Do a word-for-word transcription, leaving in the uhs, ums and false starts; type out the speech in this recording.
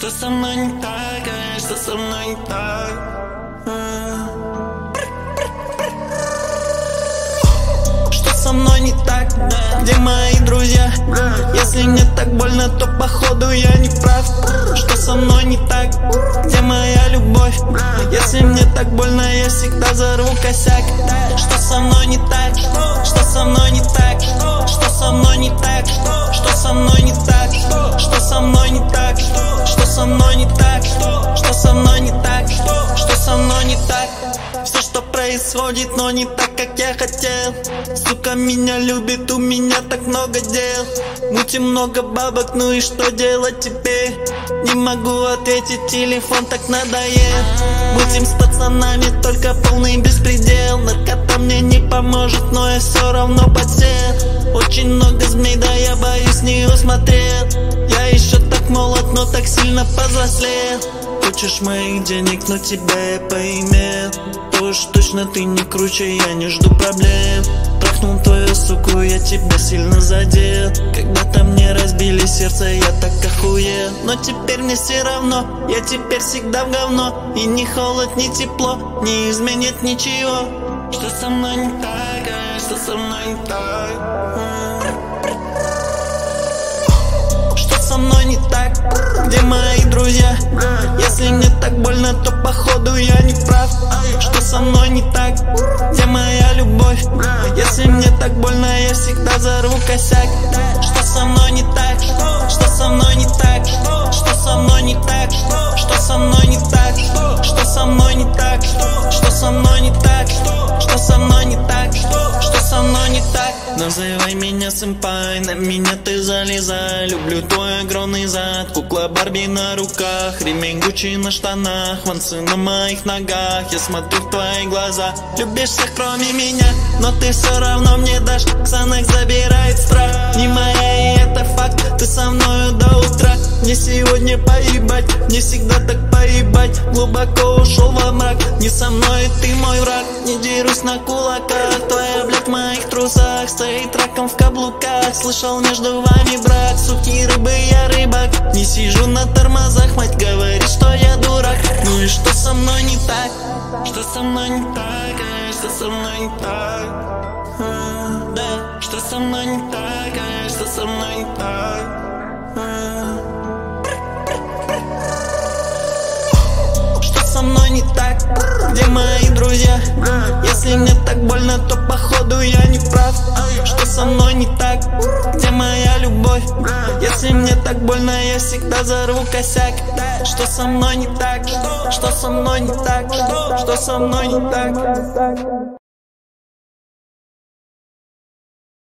Что со мной не так, а что со мной не так? А. Что со мной не так? Где мои друзья? Если мне так больно, то походу я не прав. Что со мной не так? Где моя любовь? Если мне так больно, я всегда зарву косяк. Что со мной не так? Что со мной не так? Что со мной не так? Что со мной не так? Что со мной не так? Что со мной не так? Что со мной не так? Что со мной не так? Все, что происходит, но не так, как я хотел. Сука меня любит, у меня так много дел. Мутим много бабок, ну и что делать теперь? Не могу ответить, телефон так надоел. Мутим с пацанами, только полный беспредел. Наркота мне не поможет, но я все равно подсел. Очень много змей, да я боюсь, не усмотрел. Я еще так молод, но так сильно повзрослел. Хочешь моих денег, но тебя я поимел. То уж точно ты не круче, я не жду проблем. Трахнул твою суку, я тебя сильно задел. Когда-то мне разбили сердце, я так охуел. Но теперь мне все равно, я теперь всегда в говно. И ни холод, ни тепло не изменит ничего. Что со мной не так, а что со мной не так? Что со мной не так? Где мои друзья? Если мне так больно, то походу я не прав. Что со мной не так? Где моя любовь? Если мне так больно, я всегда зарву косяк. Что со мной не так? Что со мной не так? Что со мной не так? Что со мной не так? Что со мной не так? Что со мной не так? Что со мной не так? Что со мной не так? Называй меня сэмпай, на меня ты залезай. Люблю твой огромный зад, кукла Барби на руках, ремень Гуччи на штанах, вансы на моих ногах. Я смотрю в твои глаза, любишь всех кроме меня, но ты все равно мне дашь. Ксанакс забирает страх, не моя и это факт. Ты со мною до утра, мне сегодня поебать. Мне всегда так поебать, глубоко ушел во мрак. Не со мной, ты мой враг, не дерусь на кулаках. Твоя блядь в моих трусах, стоит раком в каблуках. Слышал между вами брак, суки рыбы, я рыбак. Не сижу на тормозах, мать говорит, что я дурак. Ну и что со мной не так? Что со мной не так? А что со мной не так? А, да. Что со мной не так? А что со мной не так? А. Что со мной не так? Где мои друзья? Если мне так больно, то походу я не прав. Что со мной не так? Где моя любовь? Если мне так больно, я всегда зарву косяк. Что со мной не так? Что со мной не так? Что со мной не так?